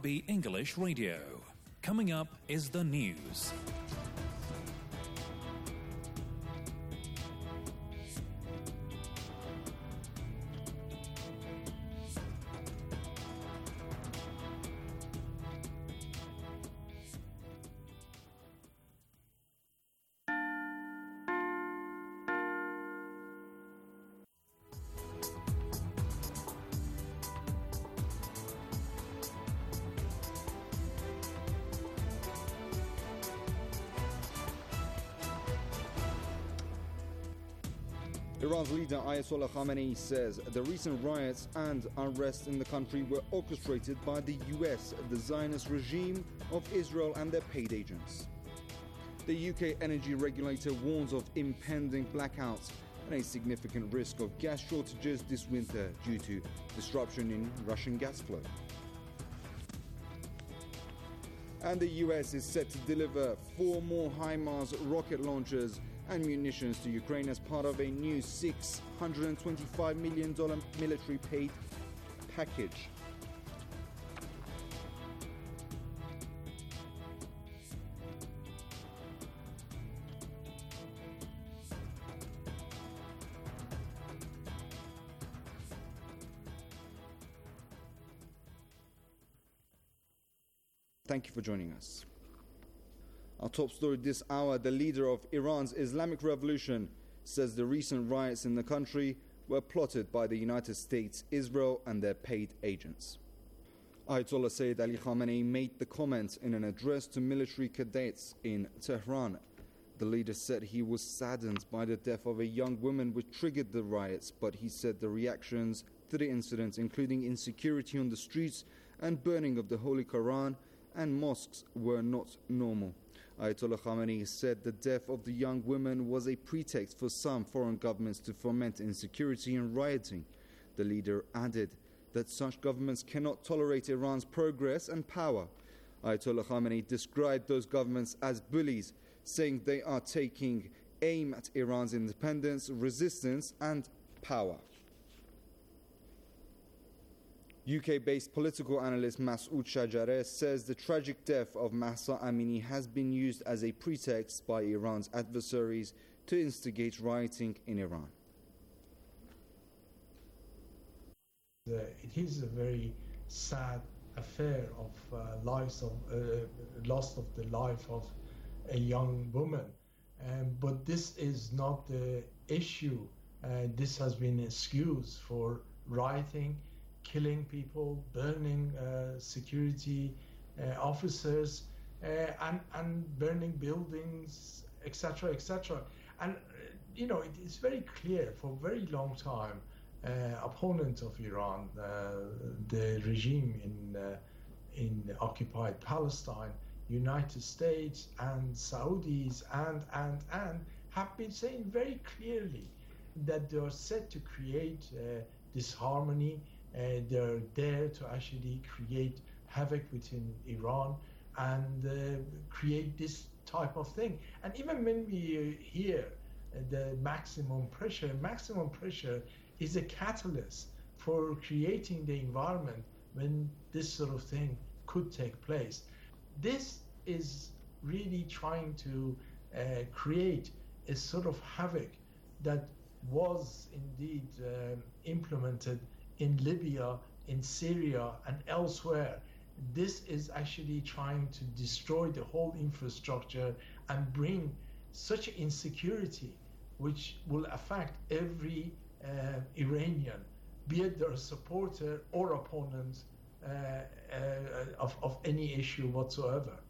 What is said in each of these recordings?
B English Radio. Coming up is the news. Iran's leader Ayatollah Khamenei says the recent riots and unrest in the country were orchestrated by the US, the Zionist regime of Israel and their paid agents. The UK energy regulator warns of impending blackouts and a significant risk of gas shortages this winter due to disruption in Russian gas flow. And the US is set to deliver 4 more HIMARS rocket launchers and munitions to Ukraine as part of a new $625 million military aid package. Thank you for joining us. Our top story this hour: the leader of Iran's Islamic Revolution says the recent riots in the country were plotted by the United States, Israel and their paid agents. Ayatollah Sayyid Ali Khamenei made the comments in an address to military cadets in Tehran. The leader said he was saddened by the death of a young woman which triggered the riots, but he said the reactions to the incident, including insecurity on the streets and burning of the Holy Quran and mosques, were not normal. Ayatollah Khamenei said the death of the young woman was a pretext for some foreign governments to foment insecurity and rioting. The leader added that such governments cannot tolerate Iran's progress and power. Ayatollah Khamenei described those governments as bullies, saying they are taking aim at Iran's independence, resistance and power. UK-based political analyst Masoud Shajareh says the tragic death of Mahsa Amini has been used as a pretext by Iran's adversaries to instigate rioting in Iran. It is a very sad affair of loss of the life of a young woman, but this is not the issue. This has been an excuse for rioting, killing people, burning security officers, and burning buildings, etc., etc. And it is very clear for a very long time, opponents of Iran, the regime in occupied Palestine, United States and Saudis and have been saying very clearly that they are set to create disharmony. They're there to actually create havoc within Iran and create this type of thing. And even when we hear the maximum pressure is a catalyst for creating the environment when this sort of thing could take place. This is really trying to create a sort of havoc that was indeed implemented in Libya, in Syria and elsewhere. This is actually trying to destroy the whole infrastructure and bring such insecurity which will affect every Iranian, be it their supporter or opponent of any issue whatsoever.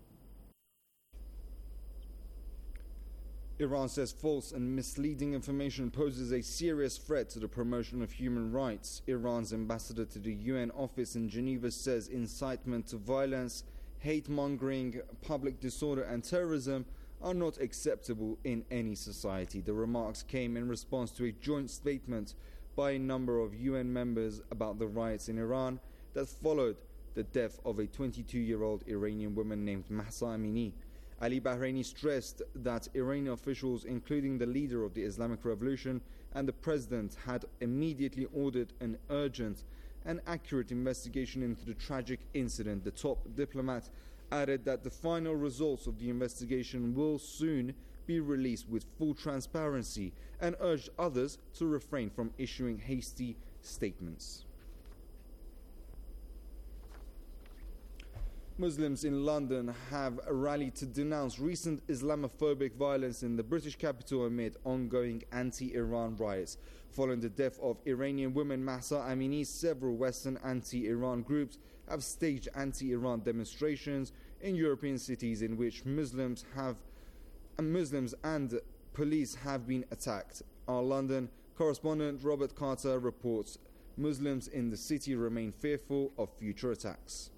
Iran says false and misleading information poses a serious threat to the promotion of human rights. Iran's ambassador to the UN office in Geneva says incitement to violence, hate-mongering, public disorder and terrorism are not acceptable in any society. The remarks came in response to a joint statement by a number of UN members about the riots in Iran that followed the death of a 22-year-old Iranian woman named Mahsa Amini. Ali Bahraini stressed that Iranian officials, including the leader of the Islamic Revolution and the president, had immediately ordered an urgent an accurate investigation into the tragic incident. The top diplomat added that the final results of the investigation will soon be released with full transparency and urged others to refrain from issuing hasty statements. Muslims in London have rallied to denounce recent Islamophobic violence in the British capital amid ongoing anti-Iran riots. Following the death of Iranian woman Mahsa Amini, several Western anti-Iran groups have staged anti-Iran demonstrations in European cities in which Muslims and police have been attacked. Our London correspondent Robert Carter reports Muslims in the city remain fearful of future attacks.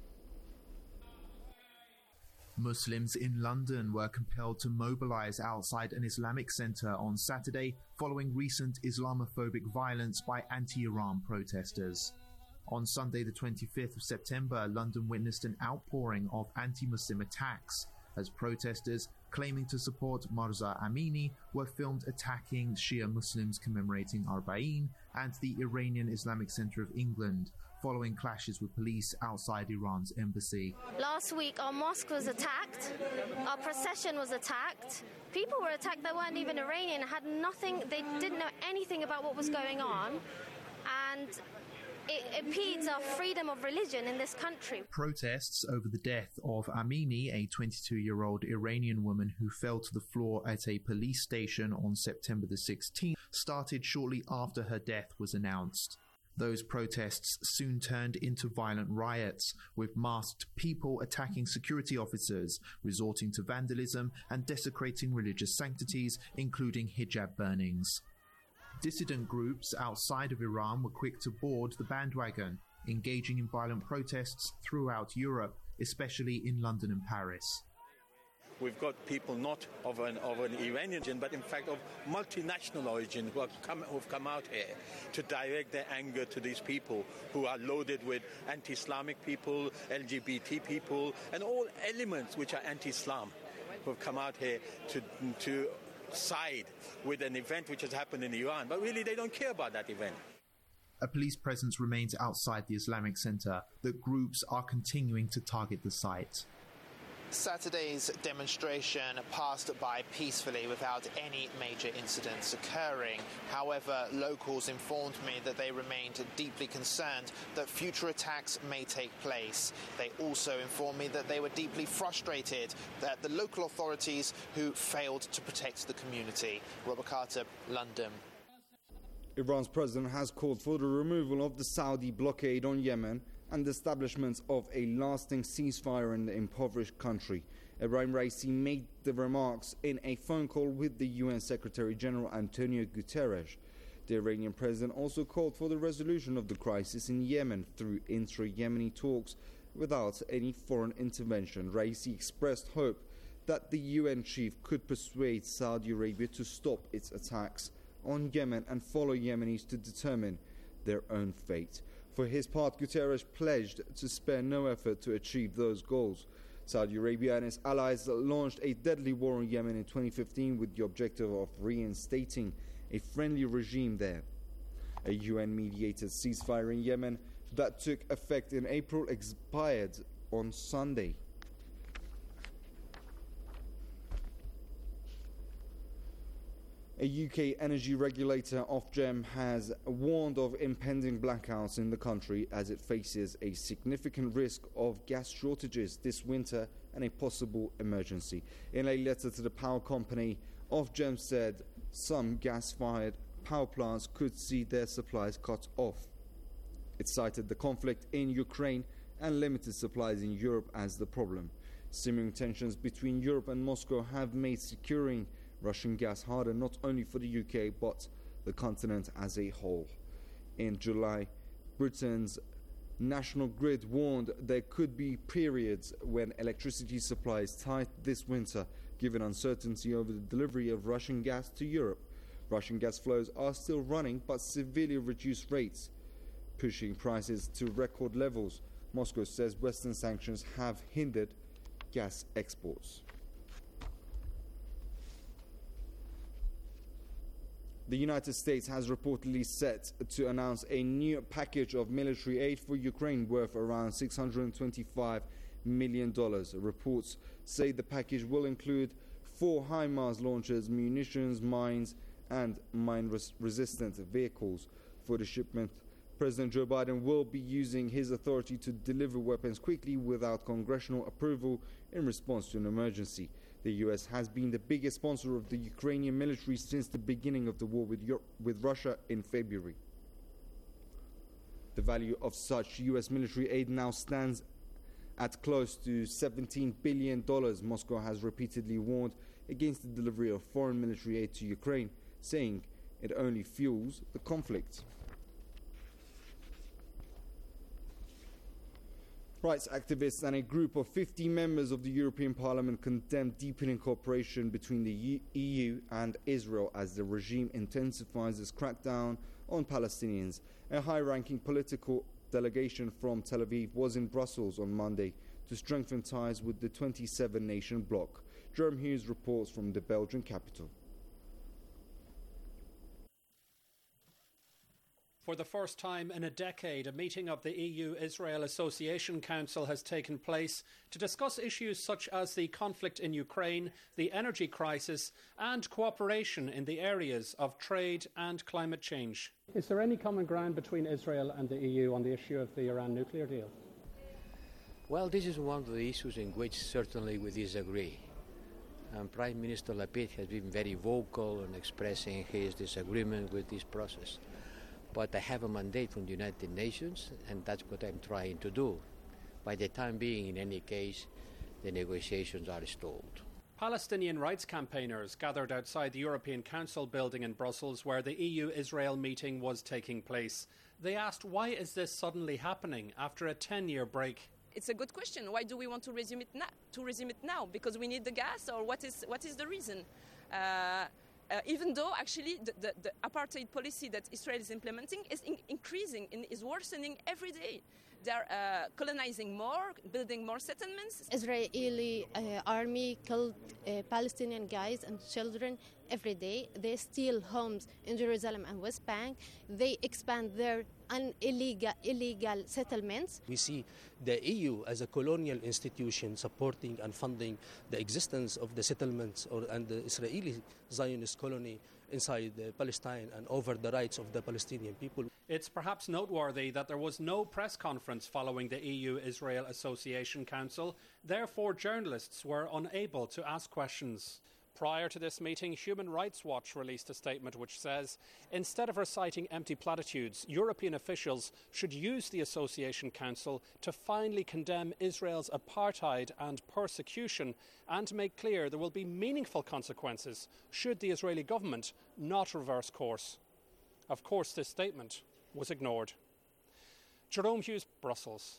Muslims in London were compelled to mobilise outside an Islamic centre on Saturday following recent Islamophobic violence by anti-Iran protesters. On Sunday the 25th of September, London witnessed an outpouring of anti-Muslim attacks as protesters claiming to support Mahsa Amini were filmed attacking Shia Muslims commemorating Arba'in and the Iranian Islamic Centre of England, following clashes with police outside Iran's embassy. Last week, our mosque was attacked, our procession was attacked, people were attacked that weren't even Iranian, had nothing, they didn't know anything about what was going on, and it impedes our freedom of religion in this country. Protests over the death of Amini, a 22-year-old Iranian woman who fell to the floor at a police station on September the 16th, started shortly after her death was announced. Those protests soon turned into violent riots, with masked people attacking security officers, resorting to vandalism and desecrating religious sanctities, including hijab burnings. Dissident groups outside of Iran were quick to board the bandwagon, engaging in violent protests throughout Europe, especially in London and Paris. We've got people not of an Iranian origin, but in fact of multinational origin who've come out here to direct their anger to these people who are loaded with anti-Islamic people, LGBT people, and all elements which are anti-Islam, who have come out here to side with an event which has happened in Iran. But really, they don't care about that event. A police presence remains outside the Islamic Centre. The groups are continuing to target the site. Saturday's demonstration passed by peacefully without any major incidents occurring. However, locals informed me that they remained deeply concerned that future attacks may take place. They also informed me that they were deeply frustrated at the local authorities who failed to protect the community. Robert Carter, London. Iran's president has called for the removal of the Saudi blockade on Yemen and the establishment of a lasting ceasefire in the impoverished country. Ebrahim Raisi made the remarks in a phone call with the UN Secretary-General Antonio Guterres. The Iranian president also called for the resolution of the crisis in Yemen through intra-Yemeni talks without any foreign intervention. Raisi expressed hope that the UN chief could persuade Saudi Arabia to stop its attacks on Yemen and follow Yemenis to determine their own fate. For his part, Guterres pledged to spare no effort to achieve those goals. Saudi Arabia and its allies launched a deadly war on Yemen in 2015 with the objective of reinstating a friendly regime there. A UN-mediated ceasefire in Yemen that took effect in April expired on Sunday. A UK energy regulator, Ofgem, has warned of impending blackouts in the country as it faces a significant risk of gas shortages this winter and a possible emergency. In a letter to the power company, Ofgem said some gas-fired power plants could see their supplies cut off. It cited the conflict in Ukraine and limited supplies in Europe as the problem. Simmering tensions between Europe and Moscow have made securing Russian gas harder not only for the UK but the continent as a whole. In July, Britain's National Grid warned there could be periods when electricity supply is tight this winter, given uncertainty over the delivery of Russian gas to Europe. Russian gas flows are still running but severely reduced rates, pushing prices to record levels. Moscow says Western sanctions have hindered gas exports. The United States has reportedly set to announce a new package of military aid for Ukraine worth around $625 million. Reports say the package will include 4 HIMARS launchers, munitions, mines, and mine-resistant vehicles. For the shipment, President Joe Biden will be using his authority to deliver weapons quickly without congressional approval in response to an emergency. The U.S. has been the biggest sponsor of the Ukrainian military since the beginning of the war with Russia in February. The value of such U.S. military aid now stands at close to $17 billion. Moscow has repeatedly warned against the delivery of foreign military aid to Ukraine, saying it only fuels the conflict. Rights activists and a group of 50 members of the European Parliament condemned deepening cooperation between the EU and Israel as the regime intensifies its crackdown on Palestinians. A high-ranking political delegation from Tel Aviv was in Brussels on Monday to strengthen ties with the 27-nation bloc. Jerome Hughes reports from the Belgian capital. For the first time in a decade, a meeting of the EU-Israel Association Council has taken place to discuss issues such as the conflict in Ukraine, the energy crisis and cooperation in the areas of trade and climate change. Is there any common ground between Israel and the EU on the issue of the Iran nuclear deal? Well, this is one of the issues in which certainly we disagree. And Prime Minister Lapid has been very vocal in expressing his disagreement with this process. But I have a mandate from the United Nations, and that's what I'm trying to do. By the time being, in any case, the negotiations are stalled. Palestinian rights campaigners gathered outside the European Council building in Brussels where the EU-Israel meeting was taking place. They asked, why is this suddenly happening after a 10-year break? It's a good question. Why do we want to resume it now? Because we need the gas, or what is the reason? Even though actually the apartheid policy that Israel is implementing is increasing and is worsening every day. They're colonizing more, building more settlements. Israeli army killed Palestinian guys and children every day. They steal homes in Jerusalem and West Bank. They expand their illegal settlements. We see the EU as a colonial institution supporting and funding the existence of the settlements and the Israeli Zionist colony inside Palestine and over the rights of the Palestinian people. It's perhaps noteworthy that there was no press conference following the EU-Israel Association Council. Therefore, journalists were unable to ask questions. Prior to this meeting, Human Rights Watch released a statement which says, instead of reciting empty platitudes, European officials should use the Association Council to finally condemn Israel's apartheid and persecution and make clear there will be meaningful consequences should the Israeli government not reverse course. Of course, this statement was ignored. Jerome Hughes, Brussels.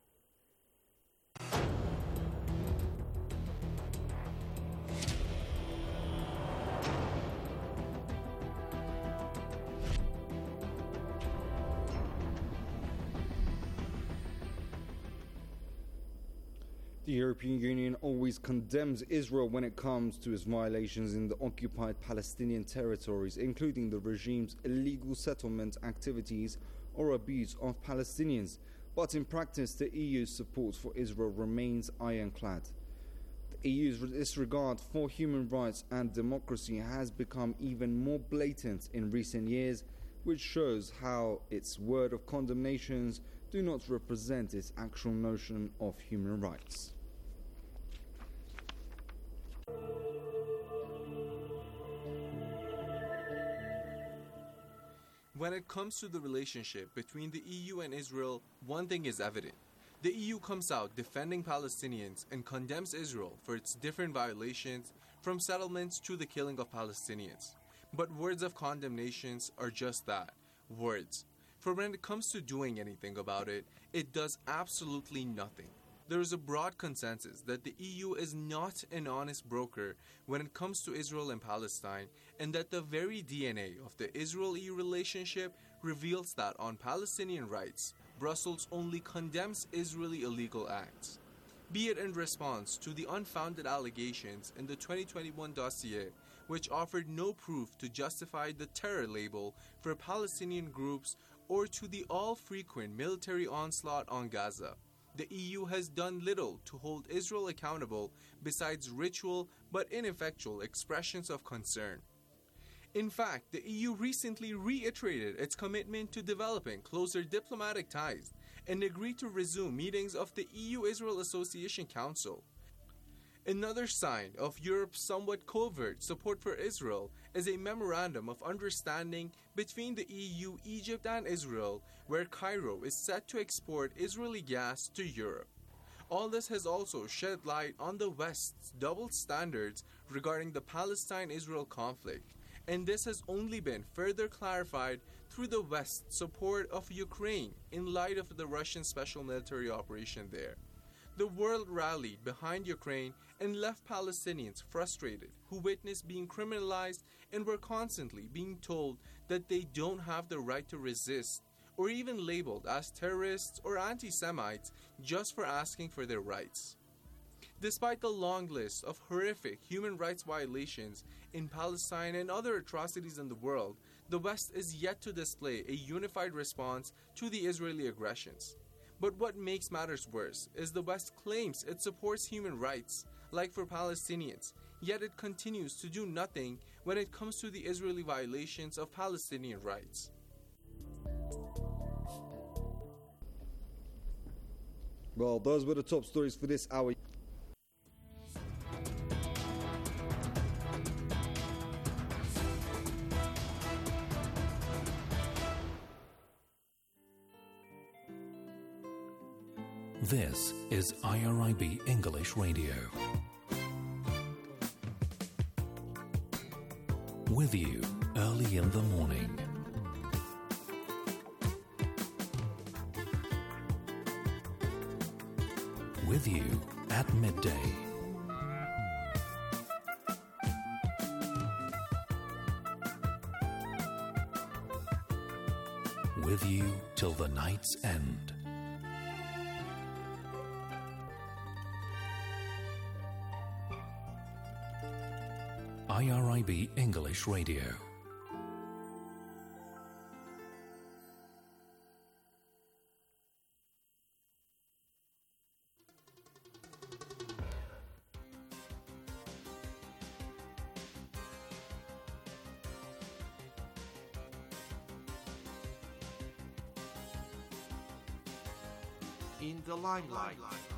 The European Union always condemns Israel when it comes to its violations in the occupied Palestinian territories, including the regime's illegal settlement activities or abuse of Palestinians. But in practice, the EU's support for Israel remains ironclad. The EU's disregard for human rights and democracy has become even more blatant in recent years, which shows how its word of condemnations do not represent its actual notion of human rights. When it comes to the relationship between the EU and Israel, one thing is evident. The EU comes out defending Palestinians and condemns Israel for its different violations, from settlements to the killing of Palestinians. But words of condemnations are just that, words. For when it comes to doing anything about it, it does absolutely nothing. There is a broad consensus that the EU is not an honest broker when it comes to Israel and Palestine, and that the very DNA of the Israel-EU relationship reveals that on Palestinian rights, Brussels only condemns Israeli illegal acts. Be it in response to the unfounded allegations in the 2021 dossier, which offered no proof to justify the terror label for Palestinian groups or to the all-frequent military onslaught on Gaza. The EU has done little to hold Israel accountable besides ritual but ineffectual expressions of concern. In fact, the EU recently reiterated its commitment to developing closer diplomatic ties and agreed to resume meetings of the EU-Israel Association Council. Another sign of Europe's somewhat covert support for Israel is a memorandum of understanding between the EU, Egypt, and Israel, where Cairo is set to export Israeli gas to Europe. All this has also shed light on the West's double standards regarding the Palestine-Israel conflict, and this has only been further clarified through the West's support of Ukraine in light of the Russian special military operation there. The world rallied behind Ukraine and left Palestinians frustrated, who witnessed being criminalized and were constantly being told that they don't have the right to resist, or even labeled as terrorists or anti-Semites just for asking for their rights. Despite the long list of horrific human rights violations in Palestine and other atrocities in the world, the West is yet to display a unified response to the Israeli aggressions. But what makes matters worse is the West claims it supports human rights, like for Palestinians, yet it continues to do nothing when it comes to the Israeli violations of Palestinian rights. Well, those were the top stories for this hour. This is IRIB English Radio. With you early in the morning. With you at midday. With you till the night's end. IRIB English Radio. In the limelight.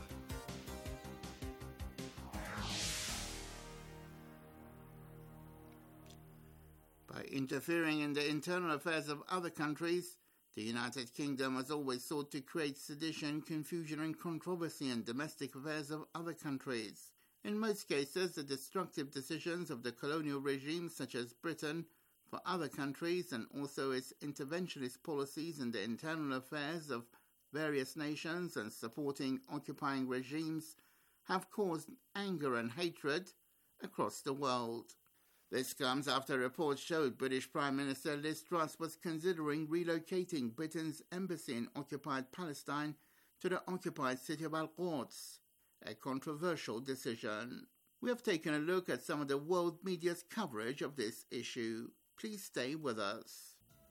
By interfering in the internal affairs of other countries, the United Kingdom has always sought to create sedition, confusion and controversy in domestic affairs of other countries. In most cases, the destructive decisions of the colonial regimes such as Britain for other countries and also its interventionist policies in the internal affairs of various nations and supporting occupying regimes have caused anger and hatred across the world. This comes after reports showed British Prime Minister Liz Truss was considering relocating Britain's embassy in occupied Palestine to the occupied city of Al-Quds, a controversial decision. We have taken a look at some of the world media's coverage of this issue. Please stay with us.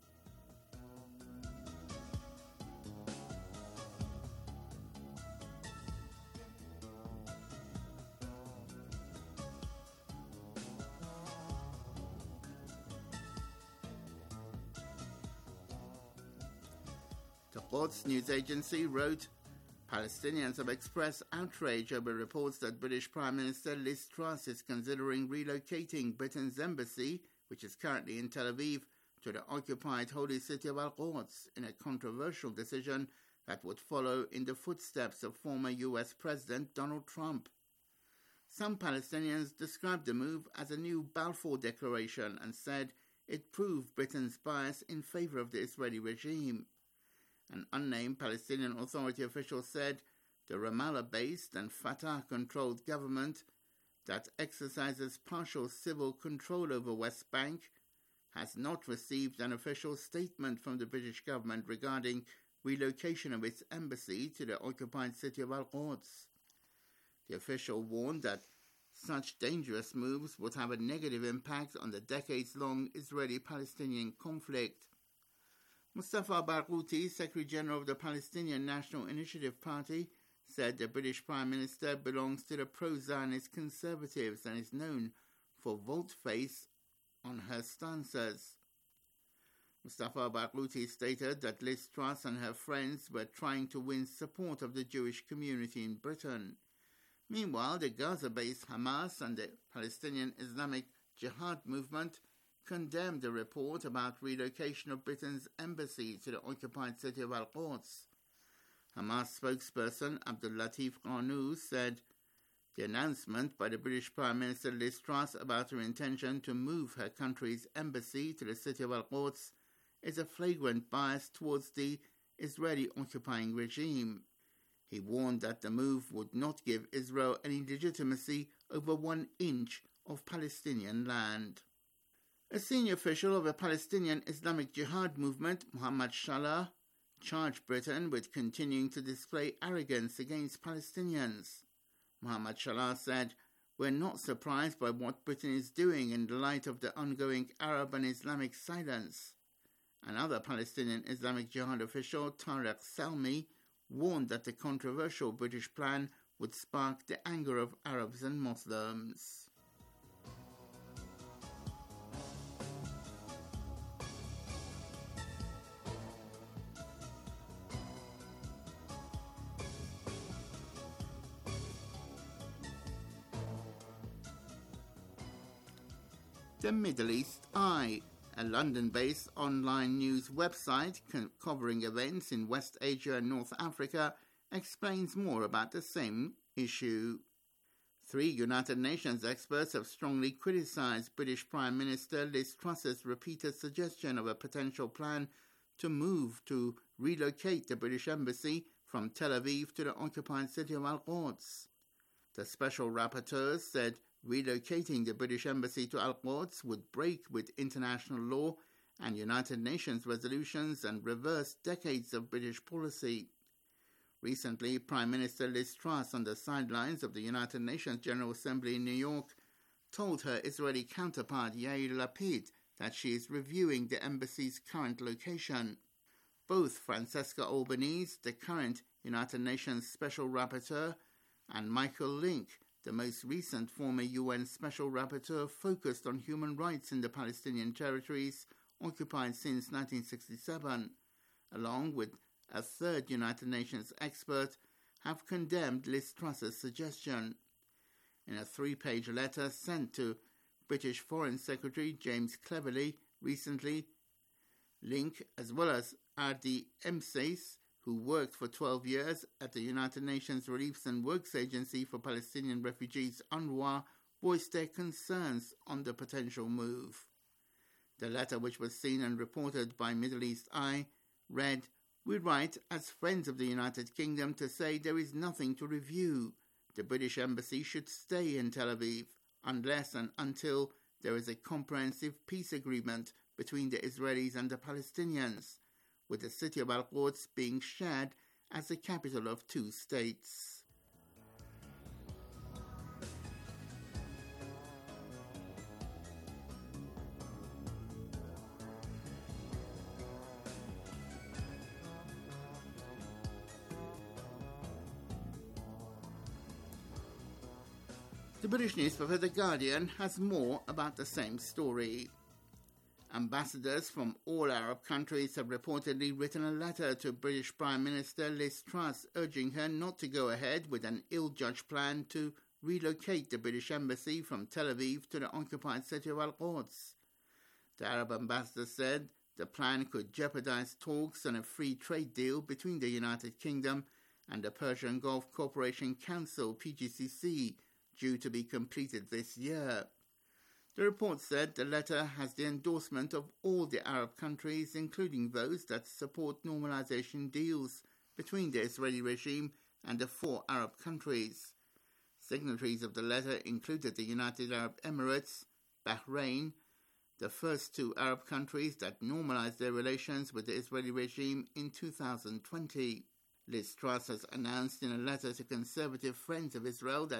The Quds news agency wrote, Palestinians have expressed outrage over reports that British Prime Minister Liz Truss is considering relocating Britain's embassy, which is currently in Tel Aviv, to the occupied holy city of Al-Quds in a controversial decision that would follow in the footsteps of former US President Donald Trump. Some Palestinians described the move as a new Balfour Declaration and said it proved Britain's bias in favor of the Israeli regime. An unnamed Palestinian Authority official said the Ramallah-based and Fatah-controlled government that exercises partial civil control over West Bank has not received an official statement from the British government regarding relocation of its embassy to the occupied city of Al-Quds. The official warned that such dangerous moves would have a negative impact on the decades-long Israeli-Palestinian conflict. Mustafa Barghouti, Secretary-General of the Palestinian National Initiative Party, said the British Prime Minister belongs to the pro-Zionist conservatives and is known for volte-face on her stances. Mustafa Barghouti stated that Liz Truss and her friends were trying to win support of the Jewish community in Britain. Meanwhile, the Gaza-based Hamas and the Palestinian Islamic Jihad movement condemned the report about relocation of Britain's embassy to the occupied city of Al-Quds. Hamas spokesperson Abdul Latif Qarnouz said the announcement by the British Prime Minister Liz Truss about her intention to move her country's embassy to the city of Al-Quds is a flagrant bias towards the Israeli occupying regime. He warned that the move would not give Israel any legitimacy over 1 inch of Palestinian land. A senior official of the Palestinian Islamic Jihad movement, Muhammad Shalah, charged Britain with continuing to display arrogance against Palestinians. Muhammad Shalah said, "We're not surprised by what Britain is doing in the light of the ongoing Arab and Islamic silence." Another Palestinian Islamic Jihad official, Tariq Salmi, warned that the controversial British plan would spark the anger of Arabs and Muslims. The Middle East Eye, a London-based online news website covering events in West Asia and North Africa, explains more about the same issue. 3 United Nations experts have strongly criticised British Prime Minister Liz Truss's repeated suggestion of a potential plan to relocate the British Embassy from Tel Aviv to the occupied city of Al-Quds. The special rapporteurs said relocating the British Embassy to Al-Quds would break with international law and United Nations resolutions and reverse decades of British policy. Recently, Prime Minister Liz Truss, on the sidelines of the United Nations General Assembly in New York, told her Israeli counterpart Yair Lapid that she is reviewing the embassy's current location. Both Francesca Albanese, the current United Nations Special Rapporteur, and Michael Lynk, the most recent former UN Special Rapporteur focused on human rights in the Palestinian territories occupied since 1967, along with a 3rd United Nations expert, have condemned Liz Truss's suggestion. In a 3-page letter sent to British Foreign Secretary James Cleverly recently, Lynk, as well as Ardi Emsace, who worked for 12 years at the United Nations Relief and Works Agency for Palestinian Refugees, UNRWA, voiced their concerns on the potential move. The letter, which was seen and reported by Middle East Eye, read, "We write as friends of the United Kingdom to say there is nothing to review. The British Embassy should stay in Tel Aviv unless and until there is a comprehensive peace agreement between the Israelis and the Palestinians, with the city of Al-Quds being shared as the capital of 2 states." The British newspaper The Guardian has more about the same story. Ambassadors from all Arab countries have reportedly written a letter to British Prime Minister Liz Truss urging her not to go ahead with an ill-judged plan to relocate the British Embassy from Tel Aviv to the occupied city of Al-Quds. The Arab ambassador said the plan could jeopardize talks on a free trade deal between the United Kingdom and the Persian Gulf Cooperation Council, PGCC, due to be completed this year. The report said the letter has the endorsement of all the Arab countries, including those that support normalization deals between the Israeli regime and the 4 Arab countries. Signatories of the letter included the United Arab Emirates, Bahrain, the first 2 Arab countries that normalized their relations with the Israeli regime in 2020. Liz Truss has announced in a letter to conservative friends of Israel that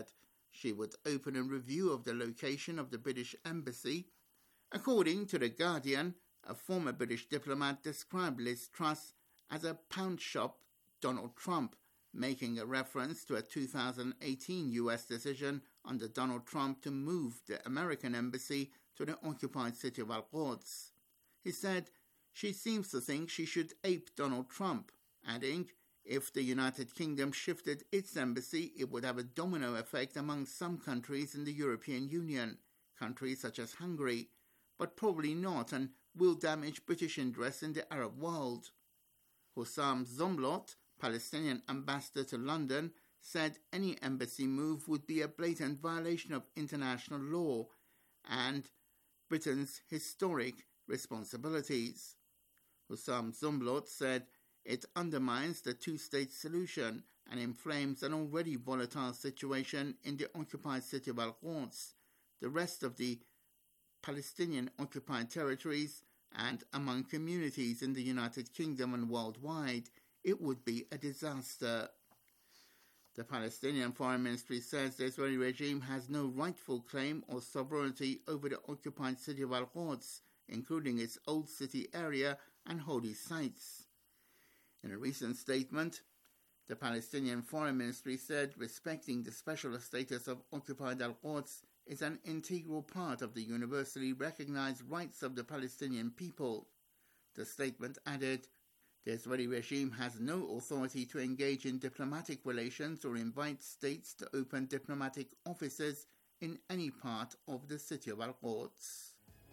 she would open a review of the location of the British embassy. According to The Guardian, a former British diplomat described Liz Truss as a pound shop Donald Trump, making a reference to a 2018 US decision under Donald Trump to move the American embassy to the occupied city of Al-Quds. He said, "She seems to think she should ape Donald Trump," adding, "If the United Kingdom shifted its embassy, it would have a domino effect among some countries in the European Union, countries such as Hungary, but probably not and will damage British interests in the Arab world." Hussam Zomlot, Palestinian ambassador to London, said any embassy move would be a blatant violation of international law and Britain's historic responsibilities. Hussam Zomlot said it undermines the two-state solution and inflames an already volatile situation in the occupied city of Al-Quds, the rest of the Palestinian occupied territories, and among communities in the United Kingdom and worldwide. It would be a disaster. The Palestinian Foreign Ministry says the Israeli regime has no rightful claim or sovereignty over the occupied city of Al-Quds, including its old city area and holy sites. In a recent statement, the Palestinian Foreign Ministry said respecting the special status of occupied Al-Quds is an integral part of the universally recognized rights of the Palestinian people. The statement added, "The Israeli regime has no authority to engage in diplomatic relations or invite states to open diplomatic offices in any part of the city of Al-Quds."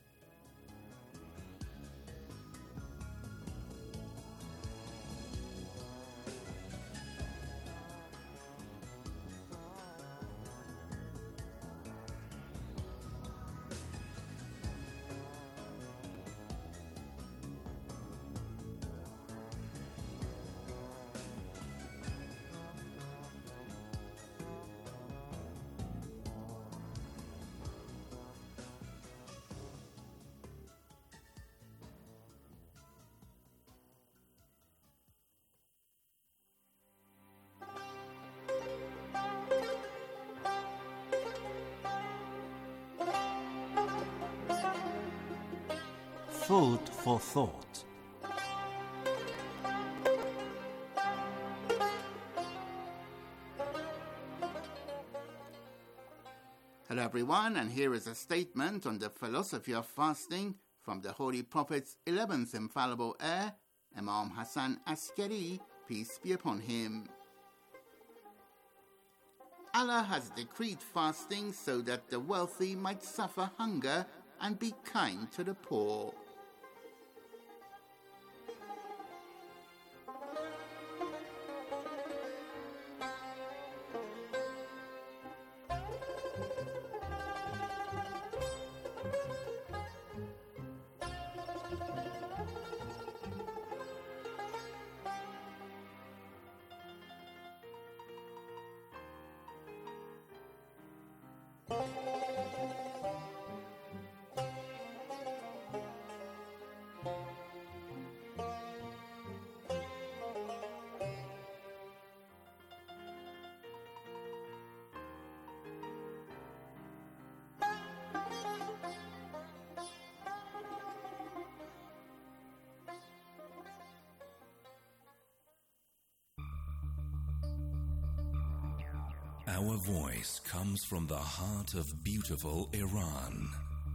Food for thought. Hello everyone, and here is a statement on the philosophy of fasting from the Holy Prophet's 11th infallible heir, Imam Hassan Askari, peace be upon him. Allah has decreed fasting so that the wealthy might suffer hunger and be kind to the poor. Our voice comes from the heart of beautiful Iran.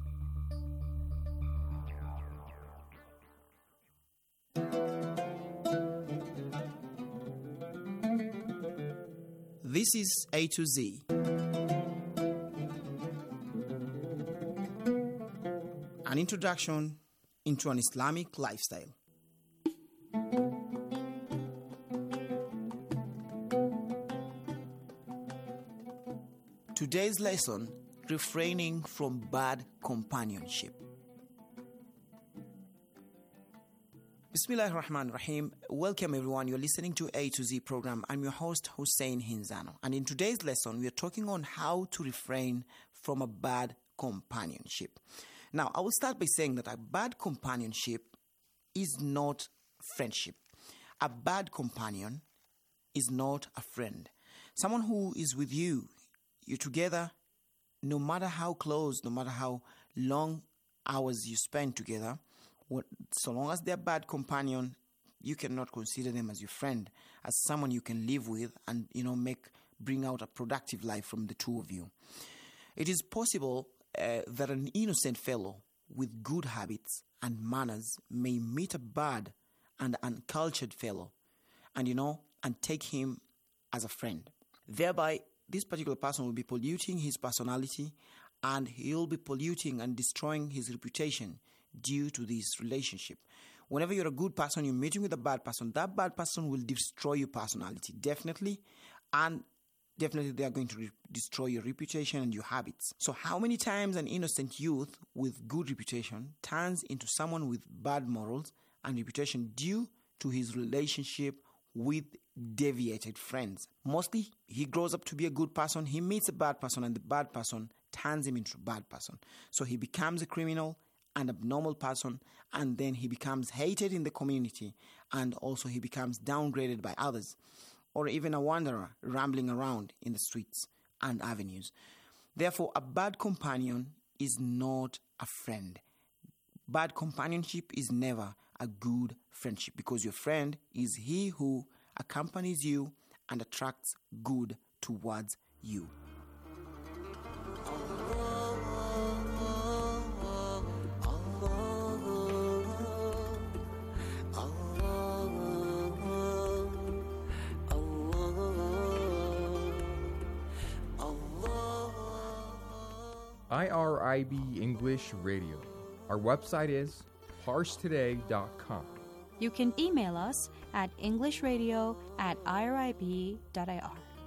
This is A to Z. An introduction into an Islamic lifestyle. Today's lesson, refraining from bad companionship. Bismillahir Rahmanir Rahim. Welcome everyone. You're listening to A to Z program. I'm your host Hussein Hinzano. And in today's lesson, we are talking on how to refrain from a bad companionship. Now, I will start by saying that a bad companionship is not friendship. A bad companion is not a friend. Someone who is with you you're together, no matter how close, no matter how long hours you spend together, so long as they're bad companion, you cannot consider them as your friend, as someone you can live with and, bring out a productive life from the two of you. It is possible that an innocent fellow with good habits and manners may meet a bad and uncultured fellow and take him as a friend. Thereby, this particular person will be polluting his personality and he'll be polluting and destroying his reputation due to this relationship. Whenever you're a good person, you're meeting with a bad person, that bad person will destroy your personality, definitely, and definitely they are going to destroy your reputation and your habits. So how many times an innocent youth with good reputation turns into someone with bad morals and reputation due to his relationship with deviated friends? Mostly, he grows up to be a good person, he meets a bad person, and the bad person turns him into a bad person. So he becomes a criminal, an abnormal person, and then he becomes hated in the community, and also he becomes downgraded by others, or even a wanderer rambling around in the streets and avenues. Therefore, a bad companion is not a friend. Bad companionship is never a good friendship, because your friend is he who accompanies you and attracts good towards you. IRIB English Radio. Our website is parstoday.com. You can email us at englishradio@irib.ir.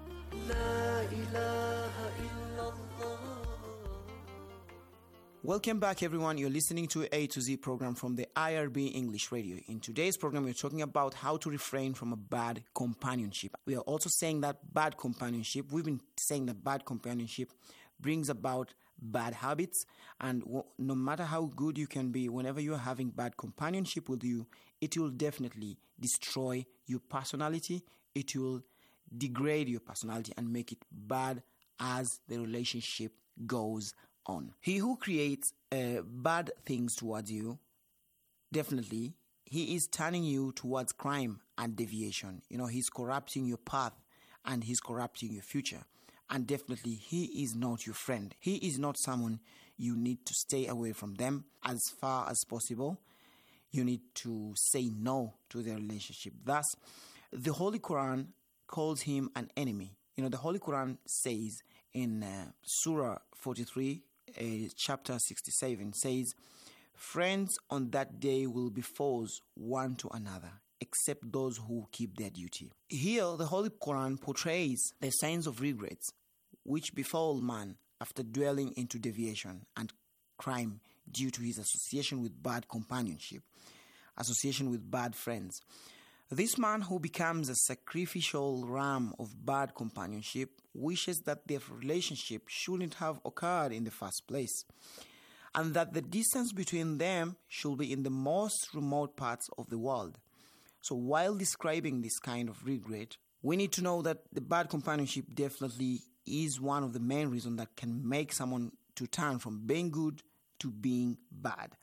Welcome back, everyone. You're listening to A to Z program from the IRB English Radio. In today's program, we're talking about how to refrain from a bad companionship. We are also saying that bad companionship, we've been saying that bad companionship brings about bad habits, and no matter how good you can be, whenever you're having bad companionship with you, it will definitely destroy your personality. It will degrade your personality and make it bad as the relationship goes on. He who creates bad things towards you, definitely, he is turning you towards crime and deviation. He's corrupting your path and he's corrupting your future. And definitely, he is not your friend. He is not someone you need to stay away from them as far as possible. You need to say no to their relationship. Thus, the Holy Quran calls him an enemy. The Holy Quran says in Surah 43, chapter 67, says, "Friends on that day will be foes one to another, except those who keep their duty." Here, the Holy Quran portrays the signs of regrets which befall man after dwelling into deviation and crime due to his association with bad companionship, association with bad friends. This man who becomes a sacrificial ram of bad companionship wishes that their relationship shouldn't have occurred in the first place, and that the distance between them should be in the most remote parts of the world. So while describing this kind of regret, we need to know that the bad companionship definitely is one of the main reasons that can make someone to turn from being good to being bad.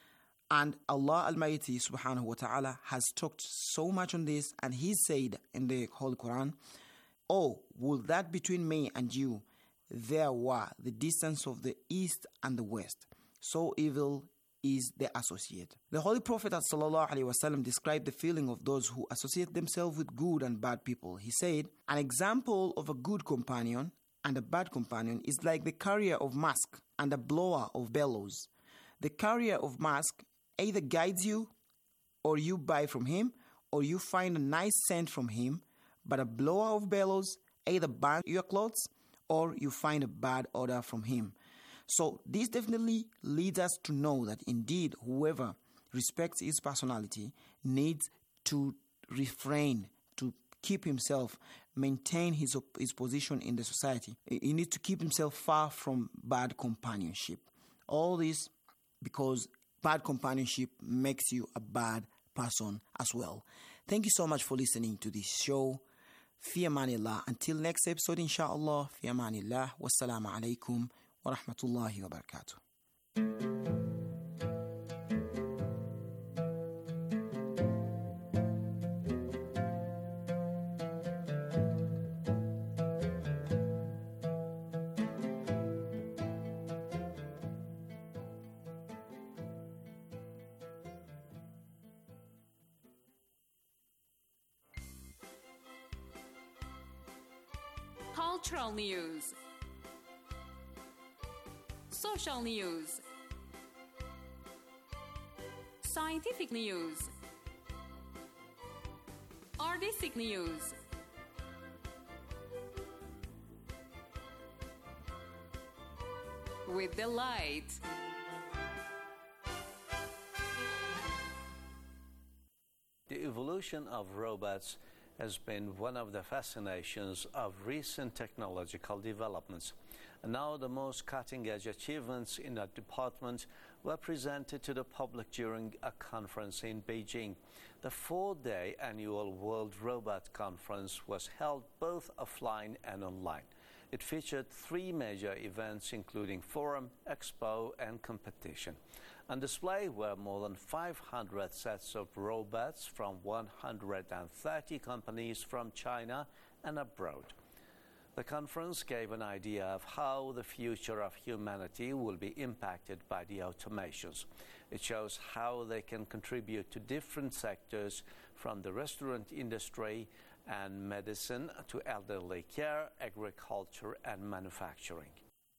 And Allah Almighty Subhanahu wa Ta'ala has talked so much on this, and He said in the Holy Quran, "Oh, would that between me and you there were the distance of the east and the west, so evil is the associate." The Holy Prophet ﷺ described the feeling of those who associate themselves with good and bad people. He said, "An example of a good companion and a bad companion is like the carrier of musk and a blower of bellows. The carrier of musk either guides you, or you buy from him, or you find a nice scent from him, but a blower of bellows either burns your clothes, or you find a bad odor from him." So this definitely leads us to know that indeed whoever respects his personality needs to refrain, to keep himself, maintain his position in the society. He needs to keep himself far from bad companionship. All this because bad companionship makes you a bad person as well. Thank you so much for listening to this show. Fi amanillah. Until next episode, inshallah. Fi amanillah. Wassalamu alaikum wa rahmatullahi wa barakatuh. Cultural news, social news, scientific news, artistic news, with delight. The evolution of robots has been one of the fascinations of recent technological developments. And now the most cutting-edge achievements in that department were presented to the public during a conference in Beijing. The 4-day annual World Robot Conference was held both offline and online. It featured 3 major events, including forum, expo, and competition. On display were more than 500 sets of robots from 130 companies from China and abroad. The conference gave an idea of how the future of humanity will be impacted by the automations. It shows how they can contribute to different sectors, from the restaurant industry and medicine to elderly care, agriculture, and manufacturing.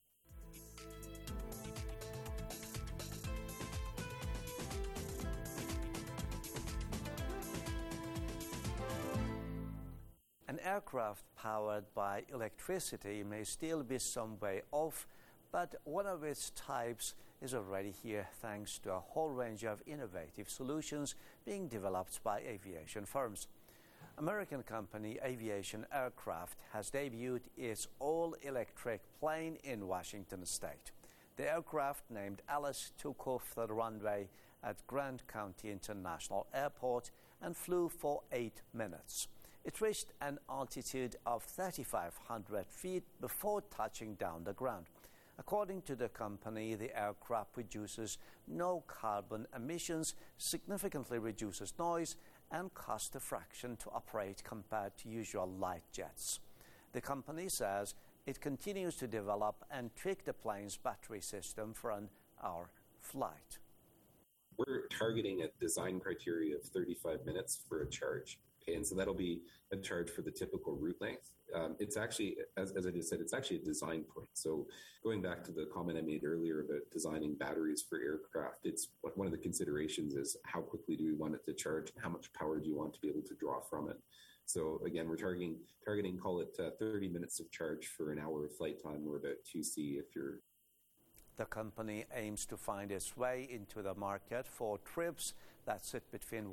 An aircraft powered by electricity may still be some way off, but one of its types is already here thanks to a whole range of innovative solutions being developed by aviation firms. American company Aviation Aircraft has debuted its all-electric plane in Washington state. The aircraft, named Alice, took off the runway at Grant County International Airport and flew for 8 minutes. It reached an altitude of 3,500 feet before touching down the ground. According to the company, the aircraft produces no carbon emissions, significantly reduces noise, and costs a fraction to operate compared to usual light jets. The company says it continues to develop and tweak the plane's battery system for an hour flight. We're targeting a design criteria of 35 minutes for a charge. Okay, and so that'll be a charge for the typical route length. It's actually, as I just said, it's actually a design point. So going back to the comment I made earlier about designing batteries for aircraft, it's one of the considerations is how quickly do we want it to charge and how much power do you want to be able to draw from it. So again, we're targeting call it 30 minutes of charge for an hour of flight time, or about 2C if you're... The company aims to find its way into the market for trips that sit between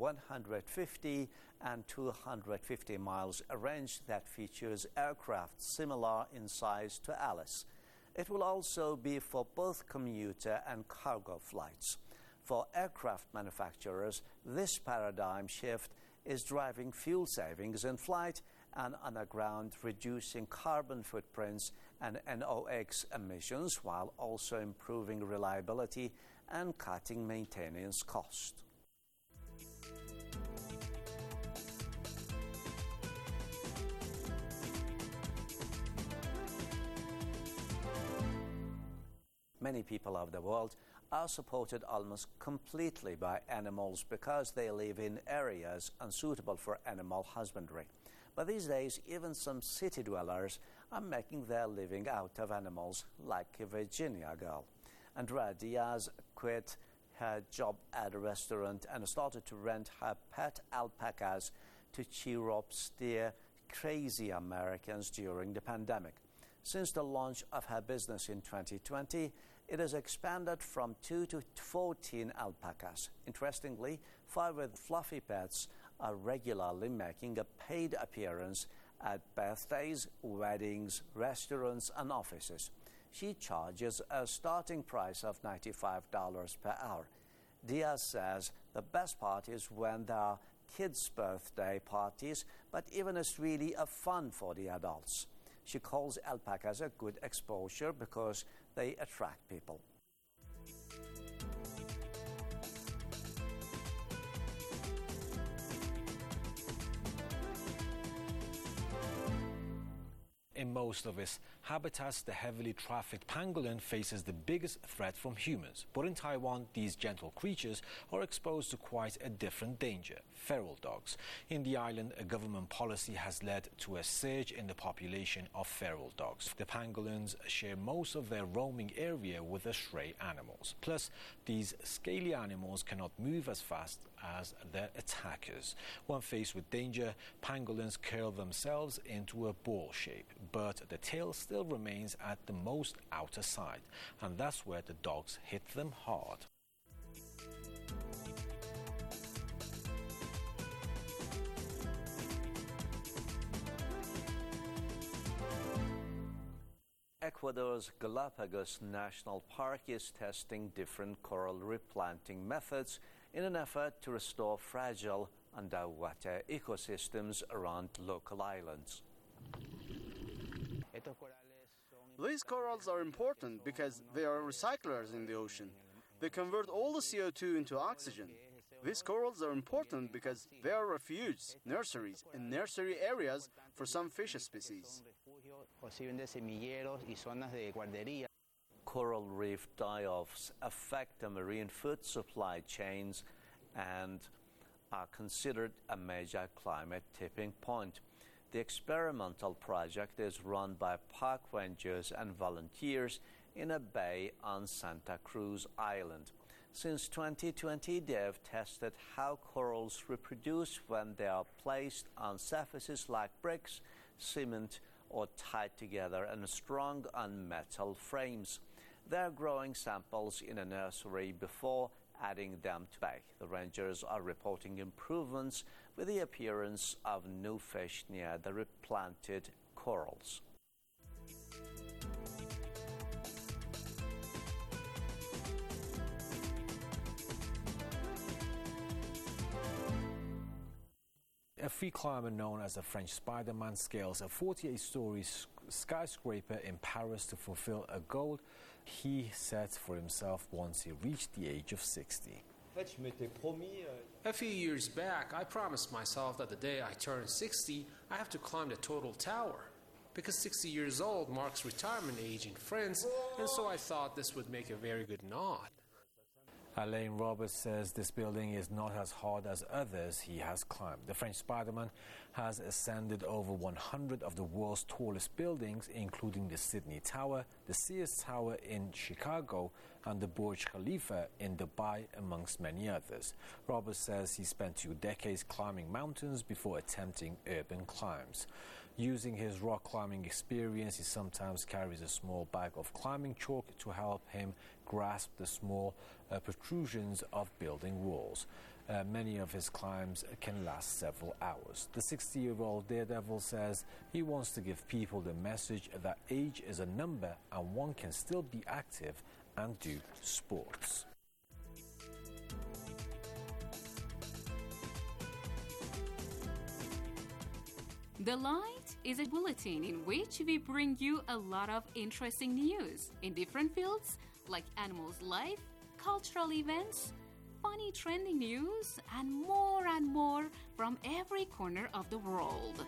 150 and 250 miles, a range that features aircraft similar in size to Alice. It will also be for both commuter and cargo flights. For aircraft manufacturers, this paradigm shift is driving fuel savings in flight and on the ground, reducing carbon footprints and NOx emissions, while also improving reliability and cutting maintenance costs. Many people of the world are supported almost completely by animals because they live in areas unsuitable for animal husbandry. But these days, even some city dwellers are making their living out of animals, like a Virginia girl. Andrea Diaz quit her job at a restaurant and started to rent her pet alpacas to cheer up steer crazy Americans during the pandemic. Since the launch of her business in 2020, it has expanded from 2 to 14 alpacas. Interestingly, 5 of the fluffy pets are regularly making a paid appearance at birthdays, weddings, restaurants, and offices. She charges a starting price of $95 per hour. Diaz says the best part is when there are kids' birthday parties, but even as really a fun for the adults. She calls alpacas a good exposure because they attract people. In most of its habitats, the heavily trafficked pangolin faces the biggest threat from humans. But in Taiwan, these gentle creatures are exposed to quite a different danger: feral dogs. In the island, a government policy has led to a surge in the population of feral dogs. The pangolins share most of their roaming area with the stray animals. Plus, these scaly animals cannot move as fast as their attackers. When faced with danger, pangolins curl themselves into a ball shape, but the tail still remains at the most outer side, and that's where the dogs hit them hard. Ecuador's Galapagos National Park is testing different coral replanting methods in an effort to restore fragile underwater ecosystems around local islands. These corals are important because they are recyclers in the ocean. They convert all the CO2 into oxygen. These corals are important because they are refuge nurseries and nursery areas for some fish species. Coral reef die-offs affect the marine food supply chains and are considered a major climate tipping point. The experimental project is run by park rangers and volunteers in a bay on Santa Cruz Island. Since 2020, they have tested how corals reproduce when they are placed on surfaces like bricks, cement, or tied together and strung on metal frames. They are growing samples in a nursery before adding them to bay. The rangers are reporting improvements with the appearance of new fish near the replanted corals. A free climber known as the French Spider-Man scales a 48-story skyscraper in Paris to fulfill a goal he set for himself once he reached the age of 60. A few years back, I promised myself that the day I turn 60, I have to climb the total tower. Because 60 years old marks retirement age in France, and so I thought this would make a very good nod. Alain Roberts says this building is not as hard as others he has climbed. The French Spider-Man has ascended over 100 of the world's tallest buildings, including the Sydney Tower, the Sears Tower in Chicago, and the Burj Khalifa in Dubai, amongst many others. Roberts says he spent 2 decades climbing mountains before attempting urban climbs. Using his rock climbing experience, he sometimes carries a small bag of climbing chalk to help him grasp the small protrusions of building walls. Many of his climbs can last several hours. The 60-year-old daredevil says he wants to give people the message that age is a number and one can still be active and do sports. The Light is a bulletin in which we bring you a lot of interesting news in different fields like animals' life, cultural events, funny trending news, and more from every corner of the world.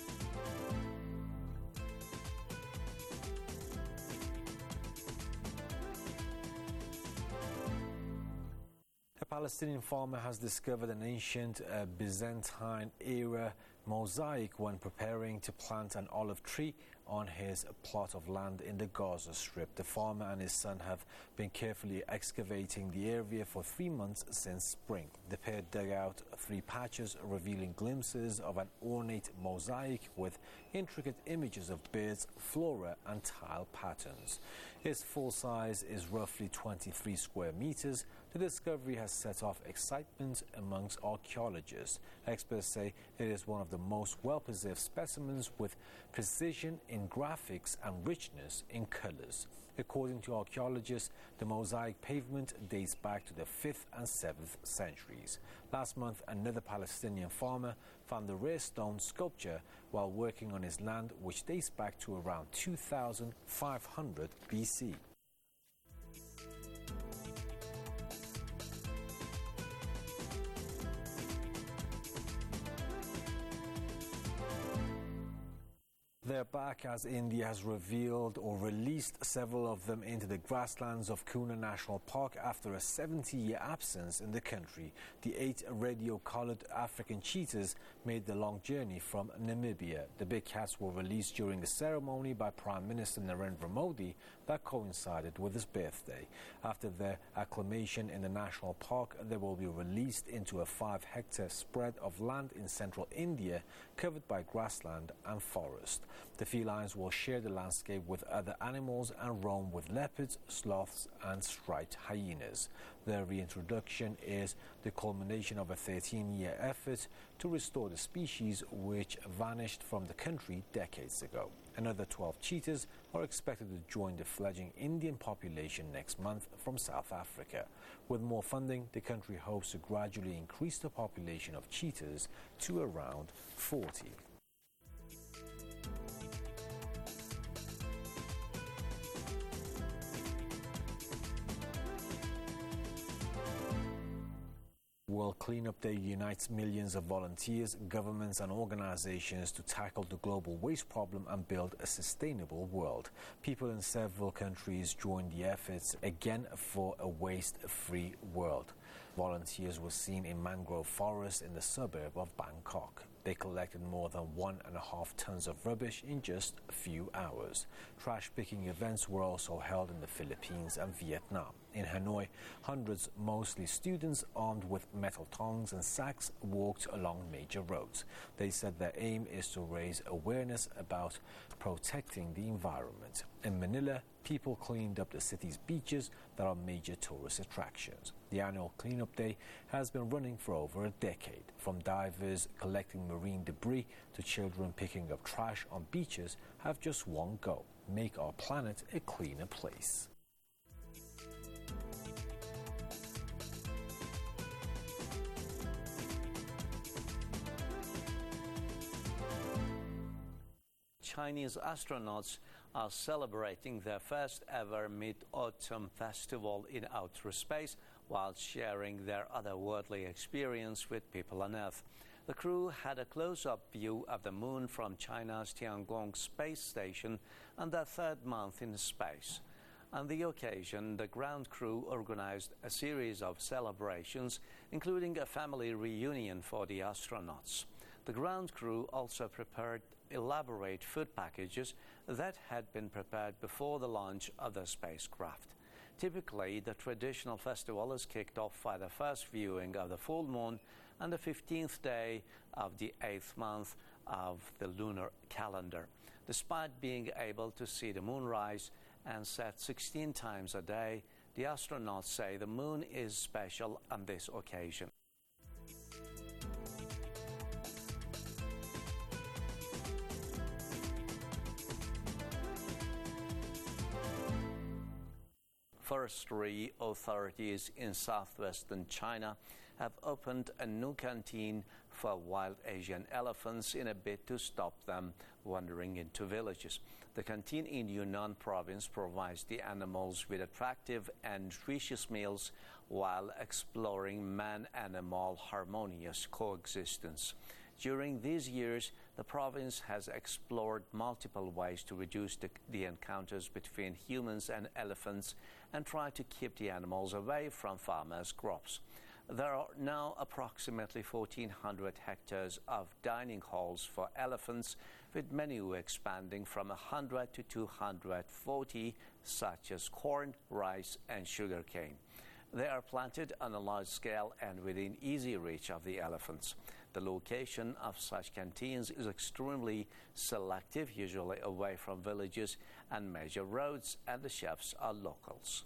A Palestinian farmer has discovered an ancient Byzantine-era mosaic when preparing to plant an olive tree on his plot of land in the Gaza Strip. The farmer and his son have been carefully excavating the area for 3 months since spring. The pair dug out 3 patches, revealing glimpses of an ornate mosaic with intricate images of birds, flora, and tile patterns. Its full size is roughly 23 square meters. The discovery has set off excitement amongst archaeologists. Experts say it is one of the most well-preserved specimens with precision in graphics and richness in colors. According to archaeologists, the mosaic pavement dates back to the 5th and 7th centuries. Last month, another Palestinian farmer found the rare stone sculpture while working on his land, which dates back to around 2500 BC. They're back as India has revealed or released several of them into the grasslands of Kuna National Park after a 70-year absence in the country. The 8 radio-collared African cheetahs made the long journey from Namibia. The big cats were released during the ceremony by Prime Minister Narendra Modi that coincided with his birthday. After their acclimation in the national park, they will be released into a 5-hectare spread of land in central India covered by grassland and forest. The felines will share the landscape with other animals and roam with leopards, sloths and striped hyenas. Their reintroduction is the culmination of a 13-year effort to restore the species which vanished from the country decades ago. Another 12 cheetahs are expected to join the fledgling Indian population next month from South Africa. With more funding, the country hopes to gradually increase the population of cheetahs to around 40. World Cleanup Day unites millions of volunteers, governments and organizations to tackle the global waste problem and build a sustainable world. People in several countries joined the efforts again for a waste-free world. Volunteers were seen in mangrove forests in the suburb of Bangkok. They collected more than 1.5 tons of rubbish in just a few hours. Trash-picking events were also held in the Philippines and Vietnam. In Hanoi, hundreds, mostly students armed with metal tongs and sacks, walked along major roads. They said their aim is to raise awareness about protecting the environment. In Manila, people cleaned up the city's beaches that are major tourist attractions. The annual cleanup day has been running for over a decade. From divers collecting marine debris to children picking up trash on beaches have just one goal: make our planet a cleaner place. Chinese astronauts are celebrating their first ever Mid-Autumn Festival in outer space while sharing their otherworldly experience with people on Earth. The crew had a close-up view of the moon from China's Tiangong space station and their third month in space. On the occasion, the ground crew organized a series of celebrations, including a family reunion for the astronauts. The ground crew also prepared elaborate food packages that had been prepared before the launch of the spacecraft. Typically, the traditional festival is kicked off by the first viewing of the full moon and the 15th day of the 8th month of the lunar calendar. Despite being able to see the moon rise and set 16 times a day, the astronauts say the moon is special on this occasion. Forestry authorities in southwestern China have opened a new canteen for wild Asian elephants in a bid to stop them wandering into villages. The canteen in Yunnan province provides the animals with attractive and nutritious meals while exploring man-animal harmonious coexistence. During these years, the province has explored multiple ways to reduce the encounters between humans and elephants and try to keep the animals away from farmers' crops. There are now approximately 1,400 hectares of dining halls for elephants, with menu expanding from 100 to 240, such as corn, rice, and sugarcane. They are planted on a large scale and within easy reach of the elephants. The location of such canteens is extremely selective, usually away from villages and major roads, and the chefs are locals.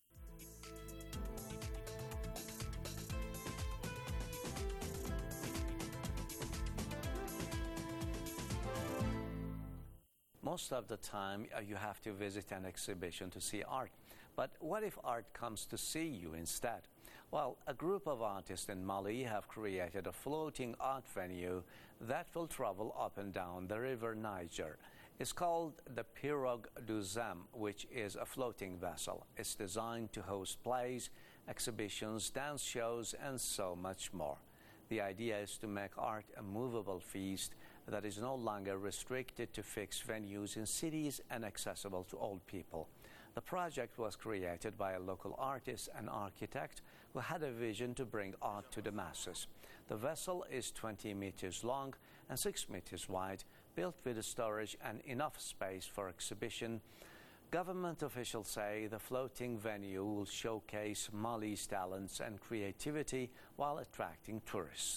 Most of the time, you have to visit an exhibition to see art. But what if art comes to see you instead? Well, a group of artists in Mali have created a floating art venue that will travel up and down the river Niger. It's called the Pirogue du Zam, which is a floating vessel. It's designed to host plays, exhibitions, dance shows, and so much more. The idea is to make art a movable feast that is no longer restricted to fixed venues in cities and accessible to all people. The project was created by a local artist and architect who had a vision to bring art to the masses. The vessel is 20 meters long and 6 meters wide, built with storage and enough space for exhibition. Government officials say the floating venue will showcase Mali's talents and creativity while attracting tourists.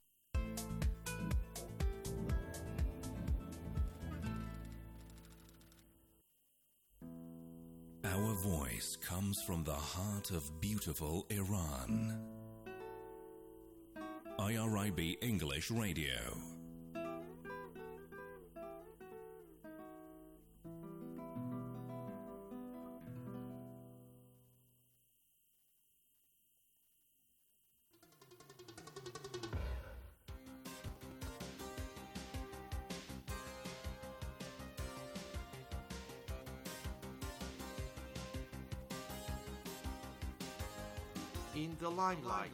Our voice comes from the heart of beautiful Iran. IRIB English Radio. In the limelight.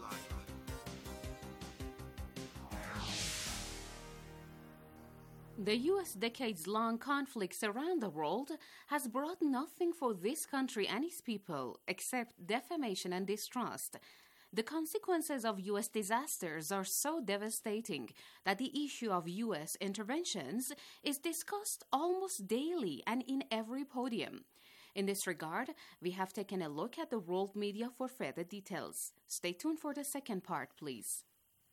The U.S. decades-long conflicts around the world has brought nothing for this country and its people except defamation and distrust. The consequences of U.S. disasters are so devastating that the issue of U.S. interventions is discussed almost daily and in every podium. In this regard, we have taken a look at the world media for further details. Stay tuned for the second part, please.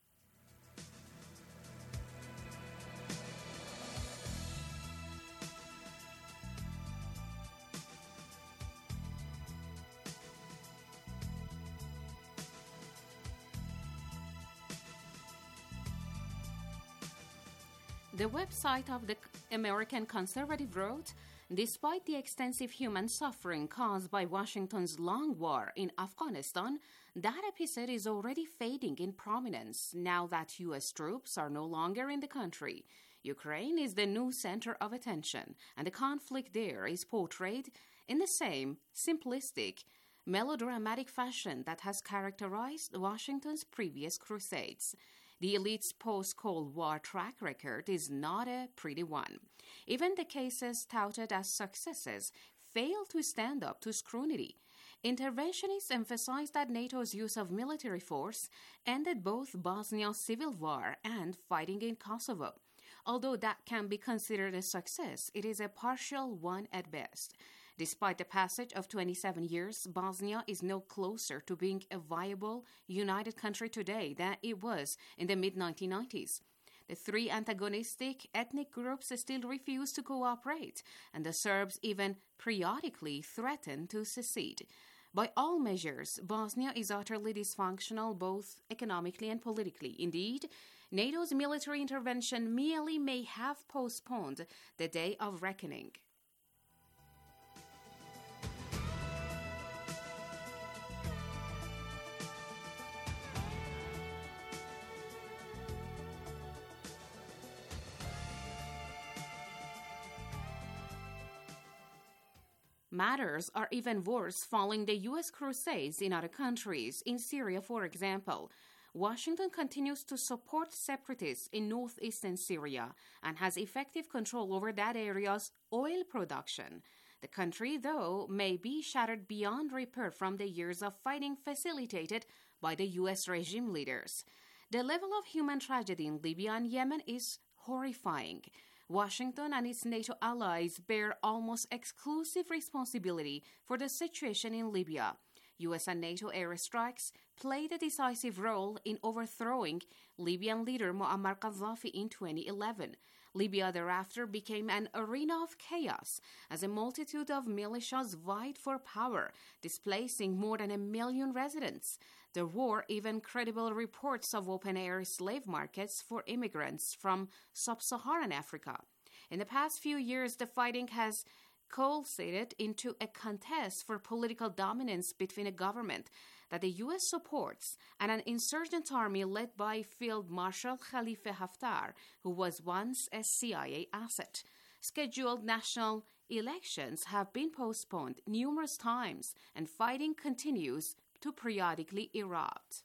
The website of the American Conservative wrote, despite the extensive human suffering caused by Washington's long war in Afghanistan, that episode is already fading in prominence now that U.S. troops are no longer in the country. Ukraine is the new center of attention, and the conflict there is portrayed in the same simplistic, melodramatic fashion that has characterized Washington's previous crusades. The elite's post-Cold War track record is not a pretty one. Even the cases touted as successes fail to stand up to scrutiny. Interventionists emphasize that NATO's use of military force ended both Bosnia's civil war and fighting in Kosovo. Although that can be considered a success, it is a partial one at best. Despite the passage of 27 years, Bosnia is no closer to being a viable, united country today than it was in the mid-1990s. The three antagonistic ethnic groups still refuse to cooperate, and the Serbs even periodically threaten to secede. By all measures, Bosnia is utterly dysfunctional both economically and politically. Indeed, NATO's military intervention merely may have postponed the day of reckoning. Matters are even worse following the U.S. crusades in other countries. In Syria, for example, Washington continues to support separatists in northeastern Syria and has effective control over that area's oil production. The country, though, may be shattered beyond repair from the years of fighting facilitated by the U.S. regime leaders. The level of human tragedy in Libya and Yemen is horrifying. Washington and its NATO allies bear almost exclusive responsibility for the situation in Libya. U.S. and NATO airstrikes played a decisive role in overthrowing Libyan leader Muammar Gaddafi in 2011. Libya thereafter became an arena of chaos as a multitude of militias vied for power, displacing more than 1 million residents. There were even credible reports of open-air slave markets for immigrants from sub-Saharan Africa. In the past few years, the fighting has coalesced into a contest for political dominance between a government that the U.S. supports and an insurgent army led by Field Marshal Khalifa Haftar, who was once a CIA asset. Scheduled national elections have been postponed numerous times, and fighting continues to periodically erupt.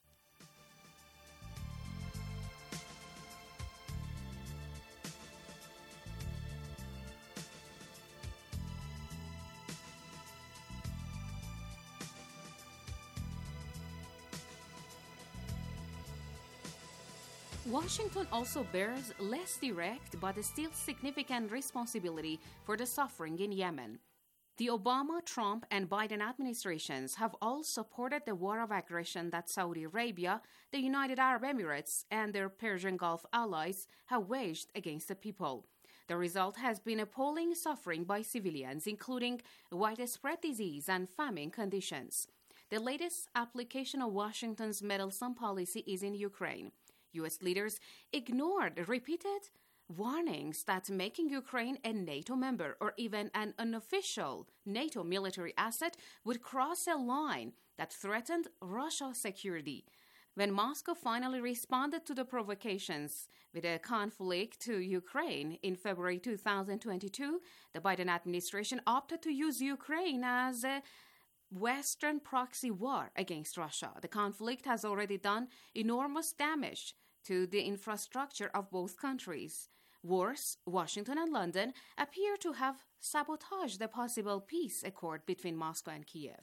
Washington also bears less direct but still significant responsibility for the suffering in Yemen. The Obama, Trump, and Biden administrations have all supported the war of aggression that Saudi Arabia, the United Arab Emirates, and their Persian Gulf allies have waged against the people. The result has been appalling suffering by civilians, including widespread disease and famine conditions. The latest application of Washington's meddlesome policy is in Ukraine. U.S. leaders ignored repeated warnings that making Ukraine a NATO member or even an unofficial NATO military asset would cross a line that threatened Russia's security. When Moscow finally responded to the provocations with a conflict to Ukraine in February 2022, the Biden administration opted to use Ukraine as a Western proxy war against Russia. The conflict has already done enormous damage to the infrastructure of both countries. Worse, Washington and London appear to have sabotaged the possible peace accord between Moscow and Kiev.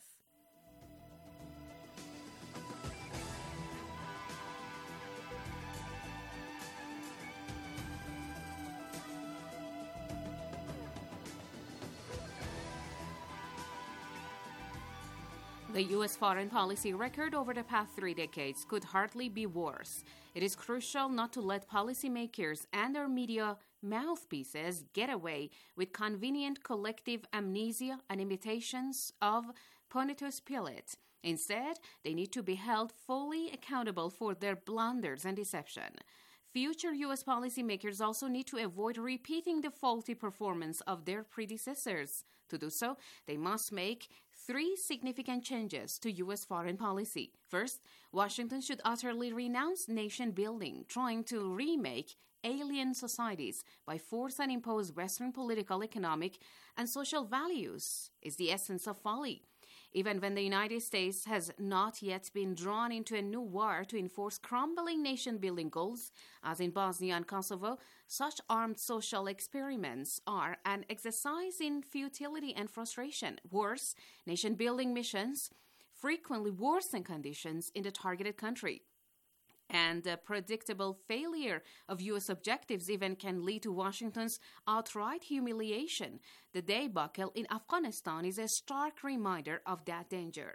The U.S. foreign policy record over the past 3 decades could hardly be worse. It is crucial not to let policymakers and their media mouthpieces get away with convenient collective amnesia and imitations of Pontius Pilate. Instead, they need to be held fully accountable for their blunders and deception. Future U.S. policymakers also need to avoid repeating the faulty performance of their predecessors. To do so, they must make 3 significant changes to U.S. foreign policy. First, Washington should utterly renounce nation building, trying to remake alien societies by force and impose Western political, economic, and social values is the essence of folly. Even when the United States has not yet been drawn into a new war to enforce crumbling nation-building goals, as in Bosnia and Kosovo, such armed social experiments are an exercise in futility and frustration. Worse, nation-building missions frequently worsen conditions in the targeted country. And the predictable failure of U.S. objectives even can lead to Washington's outright humiliation. The debacle in Afghanistan is a stark reminder of that danger.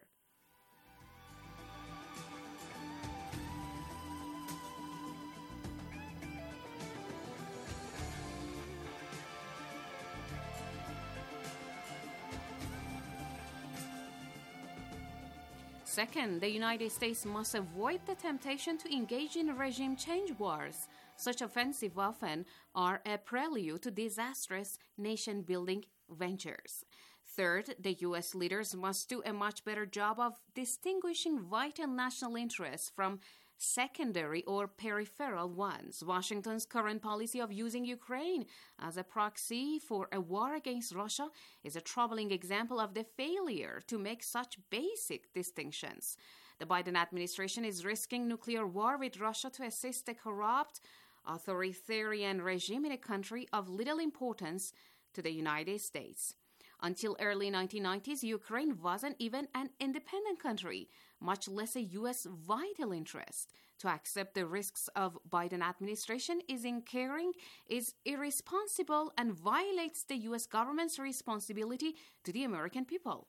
Second, the United States must avoid the temptation to engage in regime change wars. Such offensive often are a prelude to disastrous nation-building ventures. Third, the U.S. leaders must do a much better job of distinguishing vital national interests from secondary or peripheral ones. Washington's current policy of using Ukraine as a proxy for a war against Russia is a troubling example of the failure to make such basic distinctions. The Biden administration is risking nuclear war with Russia to assist a corrupt, authoritarian regime in a country of little importance to the United States. Until early 1990s, Ukraine wasn't even an independent country, much less a U.S. vital interest. To accept the risks of Biden administration is irresponsible and violates the U.S. government's responsibility to the American people.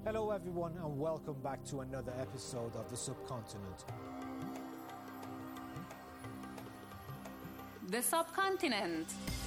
Hello everyone and welcome back to another episode of The Subcontinent. The Subcontinent.